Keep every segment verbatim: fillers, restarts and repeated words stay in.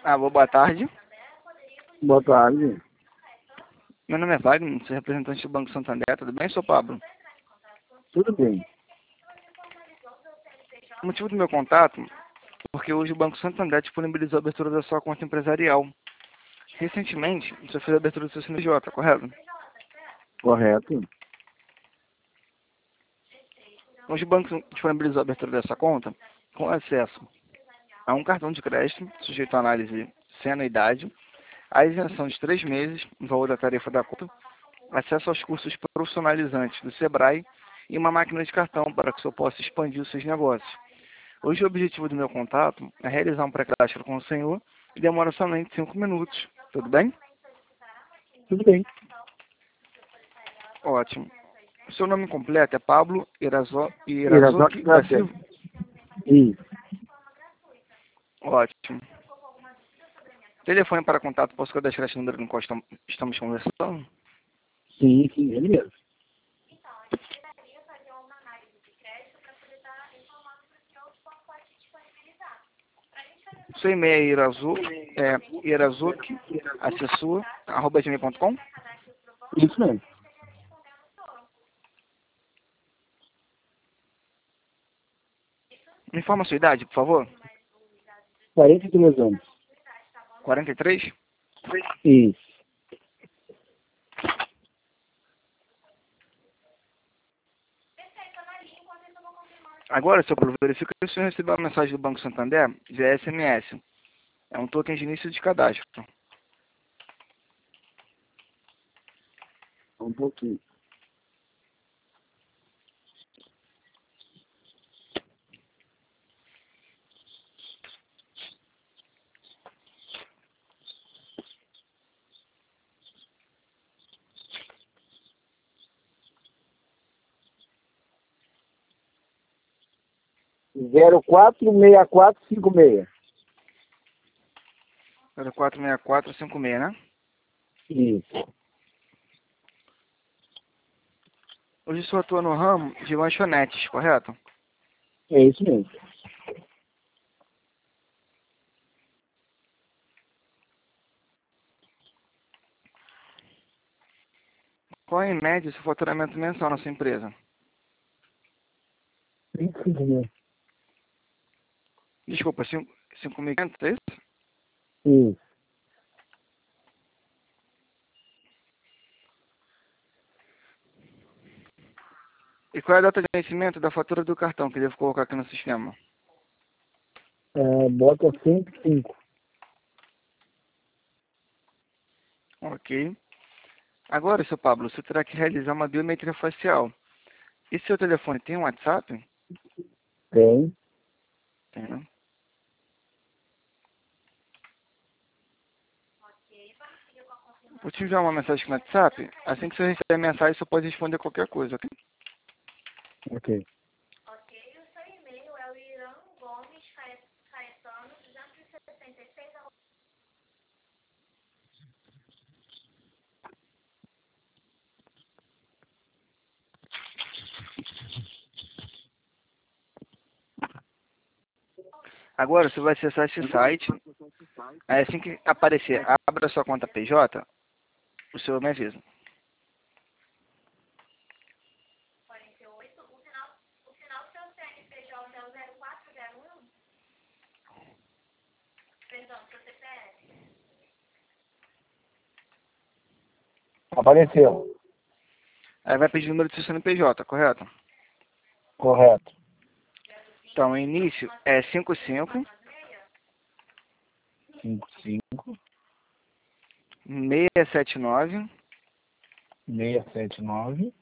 Alô, boa tarde. Boa tarde. Meu nome é Wagner, sou representante do Banco Santander. Tudo bem, sou Pablo? Tudo bem. O motivo do meu contato é porque hoje o Banco Santander disponibilizou a abertura da sua conta empresarial. Recentemente, você fez a abertura do seu C N P J, correto? Correto. Hoje o banco disponibilizou a abertura dessa conta com acesso a um cartão de crédito sujeito à análise sem anuidade, a isenção de três meses no valor da tarifa da conta, acesso aos cursos profissionalizantes do Sebrae e uma máquina de cartão para que o senhor possa expandir os seus negócios. Hoje o objetivo do meu contato é realizar um pré-cadastro com o senhor e demora somente cinco minutos. Tudo bem? Tudo bem. Ótimo. O seu nome completo é Pablo Irazo... Irazoki Irazoki da Silva? Isso. Ótimo. Telefone para contato, posso cadastrar esse número no qual estam- estamos conversando? Sim, sim, ele mesmo. Seu e-mail é irazu, é irazuki, assessor, arroba gmail ponto com. Isso mesmo. Me informa a sua idade, por favor. quarenta e três anos. quarenta e três? Isso. Agora, seu Paulo, verifica se o senhor recebeu a mensagem do Banco Santander via S M S. É um token de início de cadastro. Um pouquinho. Zero quatro seis quatro cinco seis. zero quatro seis quatro cinco seis, né? Isso. Hoje o senhor atua no ramo de lanchonetes, correto? É isso mesmo. Qual é, em média, o seu faturamento mensal na sua empresa? vinte e cinco mil. Desculpa, cinco mil e quinhentos, é isso? Isso. E qual é a data de vencimento da fatura do cartão que devo colocar aqui no sistema? É, bota cento e cinco. Ok. Agora, seu Pablo, você terá que realizar uma biometria facial. E seu telefone tem um WhatsApp? Tem. Tem, né? Vou te enviar uma mensagem no WhatsApp. Assim que você receber a mensagem, você pode responder qualquer coisa, ok? Ok. Agora, você vai acessar esse site. Aí, assim que aparecer, abra sua conta P J, o senhor me avisa. Apareceu. Aí vai pedir o número do seu C N P J, correto? Correto. Então, o início é cinco cinco cinco cinco seis sete nove seis sete nove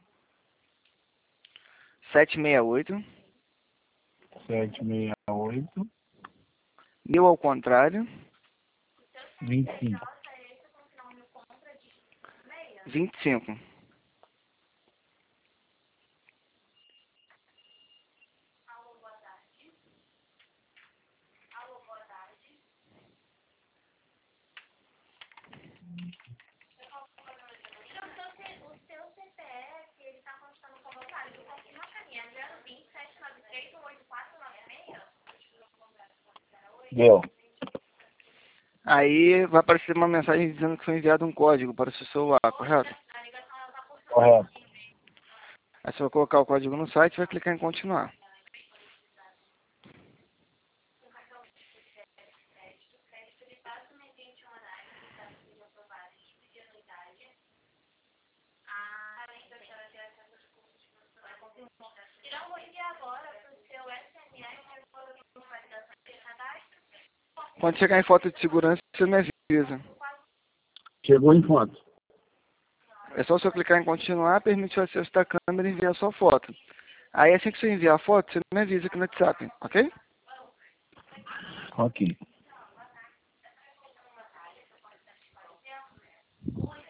sete seis oito, sete seis oito mil ao contrário, vinte e cinco. vinte e cinco. Deu. Aí vai aparecer uma mensagem dizendo que foi enviado um código para o seu celular, correto? Correto. Aí você vai colocar o código no site e vai clicar em continuar. Quando chegar em foto de segurança, você me avisa. Chegou em foto. É só você clicar em continuar, permite o acesso da câmera e enviar a sua foto. Aí assim que você enviar a foto, você me avisa aqui no WhatsApp, ok? Ok.